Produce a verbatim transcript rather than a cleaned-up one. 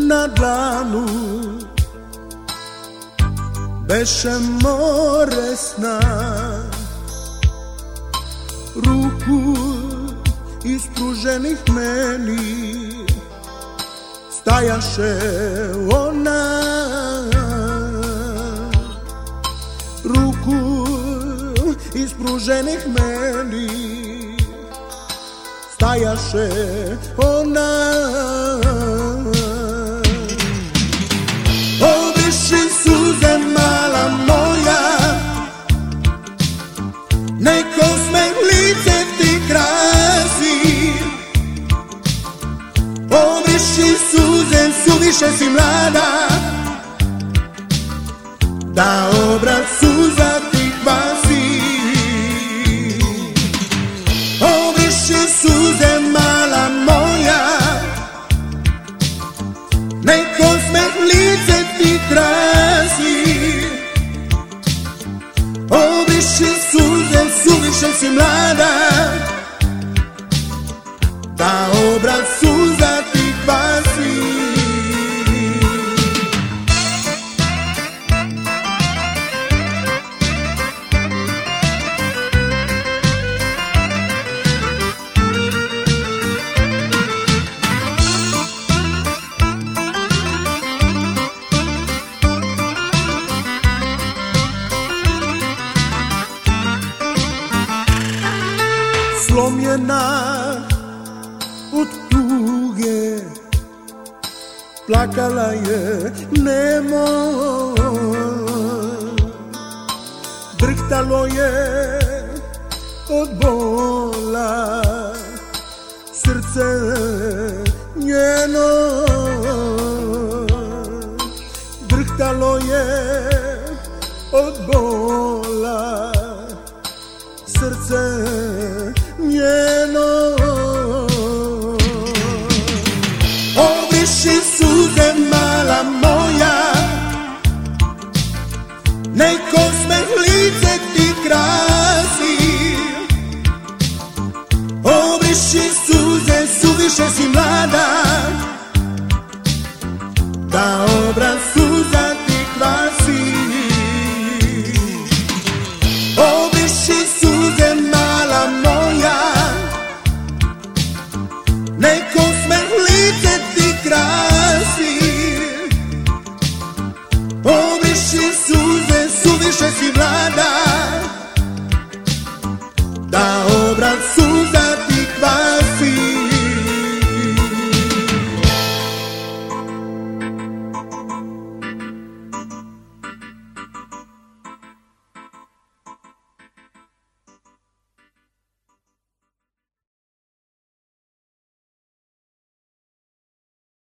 na dlanu beše more sna. Ruku ispruženih meni stajaše ona. Ruku ispruženih meni stajaše ona. Obriši suze mala moja, neko smeh lice ti krasi. Obriši suze, suviše si mlada, da obraz suza ti kvasi. Obriši suze mala moja, neko smeh lice ti krasi. Obriši suze, suviše si mlada, da obraz suza ti kvasi. Slomljena od tuge, plakala je nemo. Drhtalo je od bola srce njeno. Drhtalo je od bola srce njeno. Obriši suze mala moja, neko smeh lice ti krasi. Obriši suze, suviše si mlada,